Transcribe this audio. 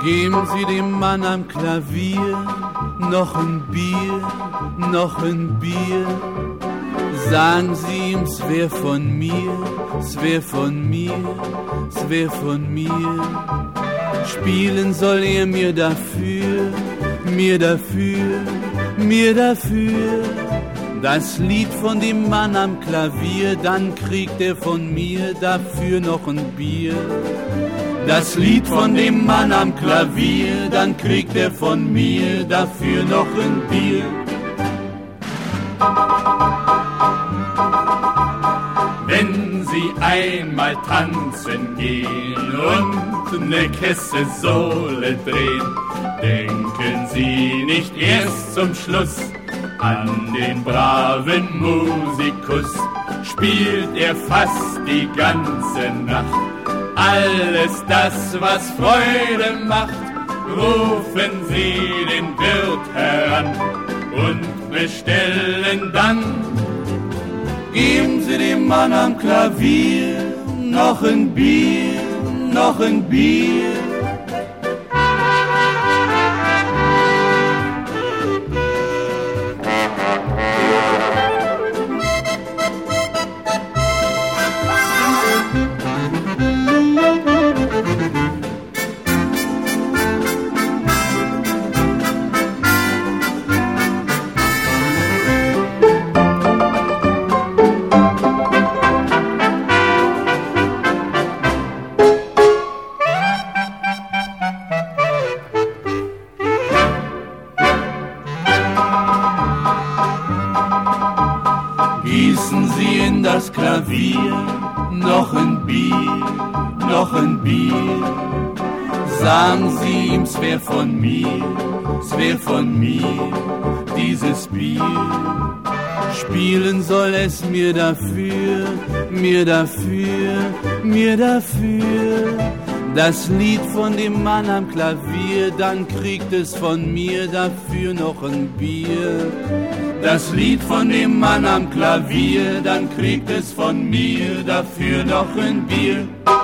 Geben Sie dem Mann am Klavier noch ein Bier, noch ein Bier. Sagen Sie ihm, es wär von mir, es wär von mir, es wär von mir. Spielen soll er mir dafür, mir dafür, mir dafür. Das Lied von dem Mann am Klavier, dann kriegt er von mir dafür noch ein Bier. Das Lied von dem Mann am Klavier, dann kriegt er von mir dafür noch ein Bier. Wenn Sie einmal tanzen gehen und ne Kesselsohle drehen, denken Sie nicht erst zum Schluss an den braven Musikus. Spielt er fast die ganze Nacht alles das, was Freude macht, rufen Sie den Wirt heran und bestellen dann. Geben Sie dem Mann am Klavier noch ein Bier, noch ein Bier. Gießen Sie in das Klavier noch ein Bier, noch ein Bier. Sagen Sie ihm, es wär von mir, es wär von mir, dieses Bier. Spielen soll es mir dafür, mir dafür, mir dafür. Das Lied von dem Mann am Klavier, dann kriegt es von mir dafür noch ein Bier. Das Lied von dem Mann am Klavier, dann kriegt es von mir dafür noch ein Bier.